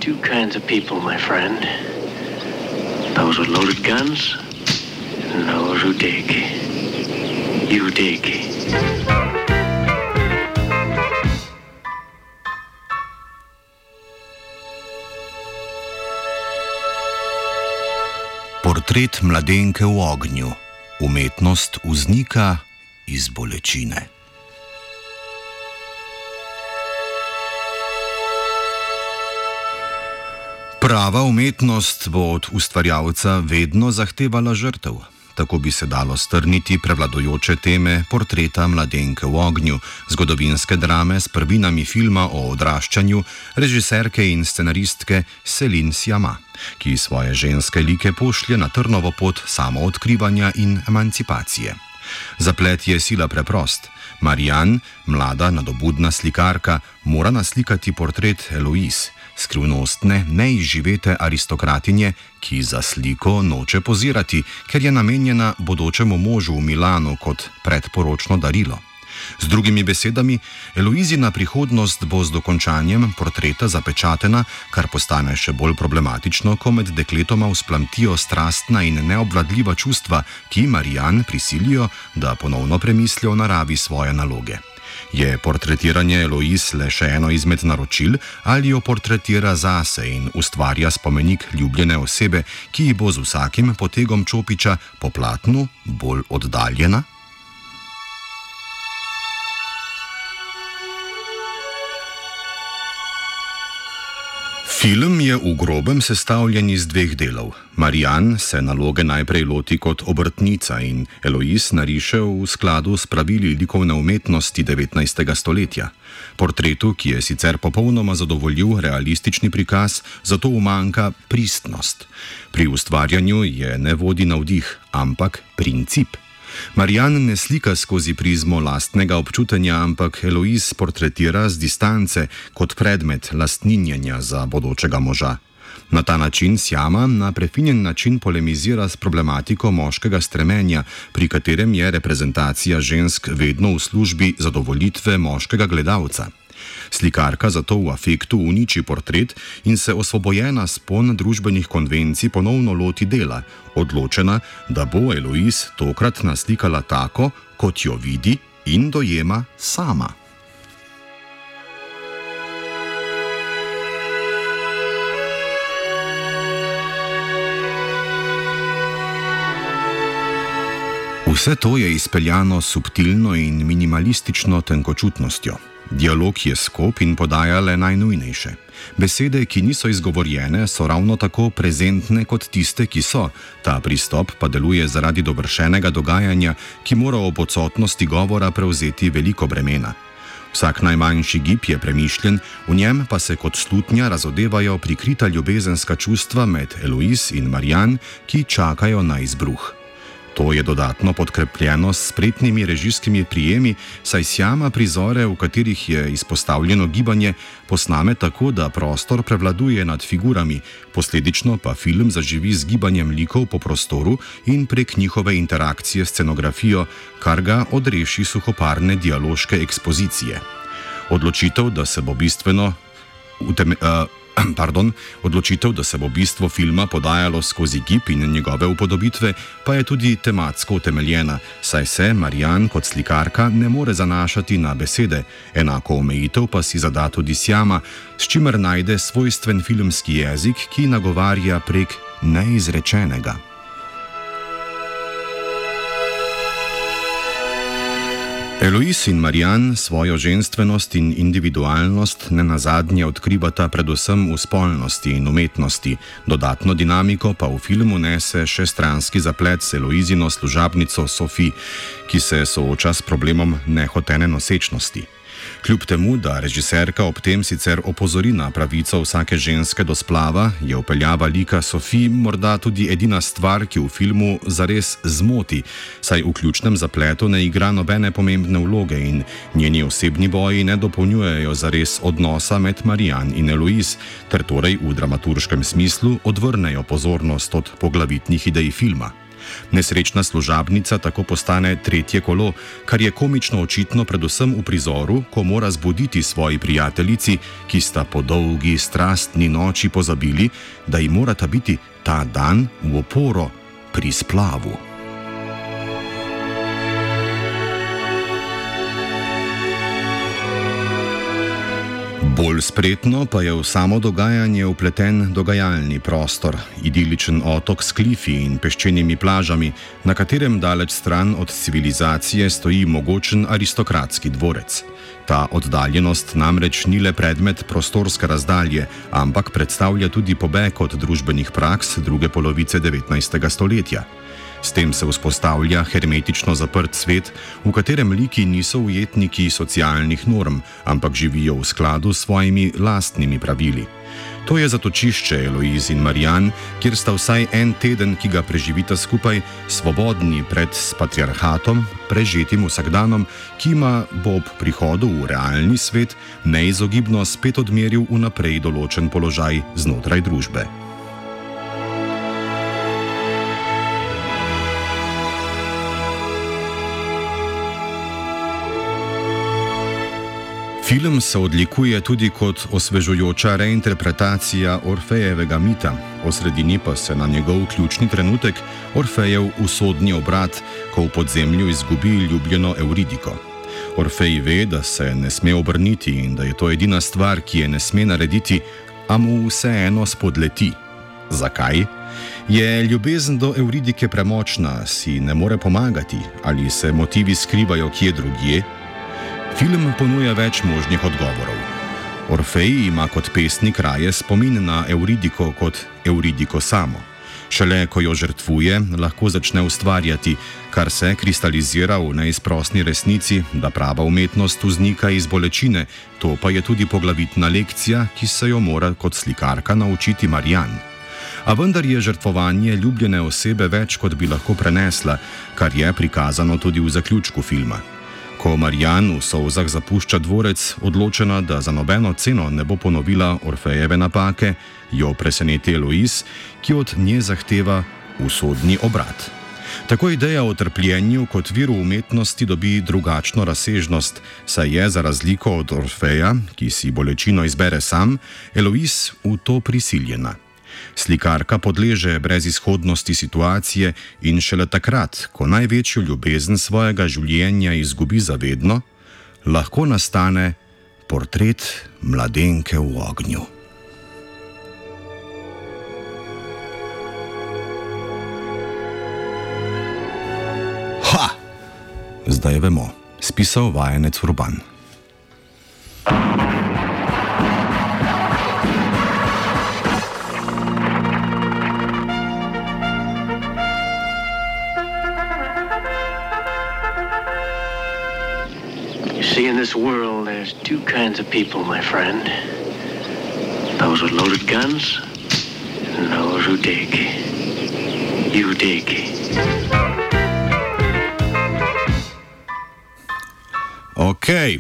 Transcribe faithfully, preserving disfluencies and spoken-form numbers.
two kinds of people, my friend. Those with loaded guns and those who dig. You dig. Portret mladenke v ognju. Umetnost uznika iz bolečine. Prava umetnost bo od ustvarjalca vedno zahtevala žrtev. Tako bi se dalo strniti prevladujoče teme Portreta mladenke v ognju, zgodovinske drame s prvinami filma o odraščanju režiserke in scenaristke Céline Sciamma, ki svoje ženske like pošlje na trnovo pot samoodkrivanja in emancipacije. Zaplet je sila preprost. Marianne, mlada nadobudna slikarka, mora naslikati portret Eloise, skrivnostne, neizživete aristokratinje, ki za sliko noče pozirati, ker je namenjena bodočemu možu v Milanu kot predporočno darilo. Z drugimi besedami, Eloisina prihodnost bo z dokončanjem portreta zapečatena, kar postane še bolj problematično, ko med dekletoma vzplamtijo strastna in neobvladljiva čustva, ki Marianne prisilijo, da ponovno premislijo o naravi svoje naloge. Je portretiranje Eloise le še eno izmed naročil ali jo portretira zase in ustvarja spomenik ljubljene osebe, ki ji bo z vsakim potegom čopiča po platnu bolj oddaljena? Film je v grobem sestavljen iz dveh delov. Marianne se naloge najprej loti kot obrtnica in Eloise nariše v skladu s pravili likovne umetnosti devetnajstega stoletja. Portretu, ki je sicer popolnoma zadovoljiv realistični prikaz, zato umanjka pristnost. Pri ustvarjanju je ne vodi navdih, ampak princip. Marianne ne slika skozi prizmo lastnega občutenja, ampak Eloise portretira z distance kot predmet lastninjenja za bodočega moža. Na ta način Sciamma na prefinjen način polemizira s problematiko moškega stremenja, pri katerem je reprezentacija žensk vedno v službi zadovoljitve moškega gledalca. Slikarka zato v afektu uniči portret in se osvobojena spon družbenih konvencij ponovno loti dela, odločena, da bo Eloise tokrat naslikala tako, kot jo vidi in dojema sama. Vse to je izpeljano subtilno in minimalistično tenkočutnostjo. Dialog je skop in podaja le najnujnejše. Besede, ki niso izgovorjene, so ravno tako prezentne kot tiste, ki so. Ta pristop pa deluje zaradi dovršenega dogajanja, ki mora ob odsotnosti govora prevzeti veliko bremena. Vsak najmanjši gib je premišljen, v njem pa se kot slutnja razodevajo prikrita ljubezenska čustva med Eloise in Marianne, ki čakajo na izbruh. To je dodatno podkrepljeno s spretnimi režijskimi prijemi, saj Sciamma prizore, v katerih je izpostavljeno gibanje, posname tako, da prostor prevladuje nad figurami, posledično pa film zaživi z gibanjem likov po prostoru in prek njihove interakcije s scenografijo, kar ga odreši suhoparne dialoške ekspozicije. Odločitev, da se bo bistveno uteme, uh, Pardon, odločitev, da se bo bistvo filma podajalo skozi gib in njegove upodobitve, pa je tudi tematsko utemeljena, saj se Marianne kot slikarka ne more zanašati na besede, enako omejitev pa si zada tudi Sciamma, s čimer najde svojstven filmski jezik, ki nagovarja prek neizrečenega. Eloise in Marianne svojo ženstvenost in individualnost nenazadnje odkrivata predvsem v spolnosti in umetnosti, dodatno dinamiko pa v filmu nese še stranski zaplet s Eloisino služabnico Sophie, ki se sooča s problemom nehotene nosečnosti. Kljub temu, da režiserka ob tem sicer opozori na pravico vsake ženske do splava, je vpeljava lika Sophie morda tudi edina stvar, ki v filmu zares zmoti, saj v ključnem zapletu ne igra nobene pomembne vloge in njeni osebni boji ne dopolnjujejo zares odnosa med Marianne in Eloise, ter torej v dramaturškem smislu odvrnejo pozornost od poglavitnih idej filma. Nesrečna služabnica tako postane tretje kolo, kar je komično očitno predvsem v prizoru, ko mora zbuditi svoji prijateljici, ki sta po dolgi strastni noči pozabili, da ji morata biti ta dan v oporo pri splavu. Bolj spretno pa je v samo dogajanje vpleten dogajalni prostor, idiličen otok s klifi in peščenimi plažami, na katerem daleč stran od civilizacije stoji mogočen aristokratski dvorec. Ta oddaljenost namreč ni le predmet prostorske razdalje, ampak predstavlja tudi pobeg od družbenih praks druge polovice devetnajstega stoletja. S tem se vzpostavlja hermetično zaprt svet, v katerem liki niso ujetniki socialnih norm, ampak živijo v skladu s svojimi lastnimi pravili. To je zatočišče Eloise in Marianne, kjer sta vsaj en teden, ki ga preživita skupaj, svobodni pred patriarhatom, prežitim vsakdanom, ki ima bo ob prihodu v realni svet neizogibno spet odmeril vnaprej določen položaj znotraj družbe. Film se odlikuje tudi kot osvežujoča reinterpretacija Orfejevega mita, osredini pa se na njegov ključni trenutek, Orfejev usodni obrat, ko v podzemlju izgubi ljubljeno Euridiko. Orfej ve, da se ne sme obrniti in da je to edina stvar, ki je ne sme narediti, a mu vseeno spodleti. Zakaj? Je ljubezen do Euridike premočna, si ne more pomagati, ali se motivi skrivajo kje drugje? Film ponuja več možnih odgovorov. Orfej ima kot pesnik raje spomin na Euridiko kot Euridiko samo. Šele ko jo žrtvuje, lahko začne ustvarjati, kar se kristalizira v neizprosni resnici, da prava umetnost vznika iz bolečine, to pa je tudi poglavitna lekcija, ki se jo mora kot slikarka naučiti Marianne. A vendar je žrtvovanje ljubljene osebe več, kot bi lahko prenesla, kar je prikazano tudi v zaključku filma. Ko Marianne v solzah zapušča dvorec, odločena, da za nobeno ceno ne bo ponovila Orfejeve napake, jo preseneti Eloise, ki od nje zahteva usodni obrat. Tako ideja o trpljenju kot viru umetnosti dobi drugačno razsežnost, saj je za razliko od Orfeja, ki si bolečino izbere sam, Eloise v to prisiljena. Slikarka podleže brezizhodnosti situacije in šele takrat, ko največjo ljubezen svojega življenja izgubi zavedno, lahko nastane portret mladenke v ognju. Ha! Zdaj vemo, spisal vajenec Urban. See, in this world, there's two kinds of people, my friend. Those with loaded guns, and those who dig. You dig. Ok,